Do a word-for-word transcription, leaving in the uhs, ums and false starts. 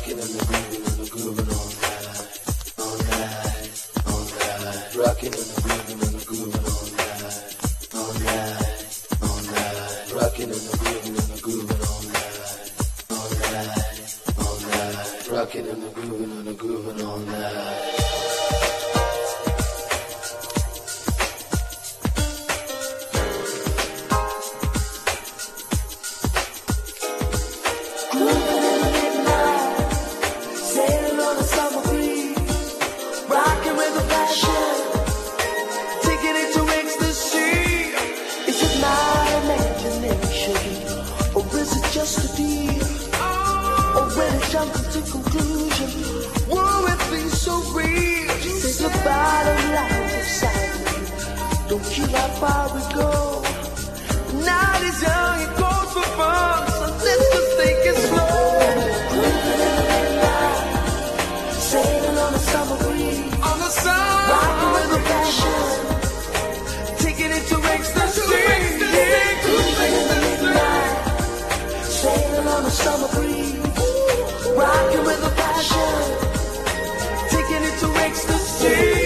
Rocking and the grooving and the grooving all night, all night, all night. Rocking and the grooving and the grooving all night, all night, all night. Rocking and the grooving and the grooving all night, all night, all night. Rocking and the grooving and the grooving all night. Don't keep how far we go. Night is young, it goes for fun, so let's just take it slow. Grooving in the midnight, sailing on the summer breeze, on the sun, rocking with the passion, taking it to ecstasy. Yeah, grooving in the midnight, sailing on the summer breeze, rocking with the passion, taking it to ecstasy.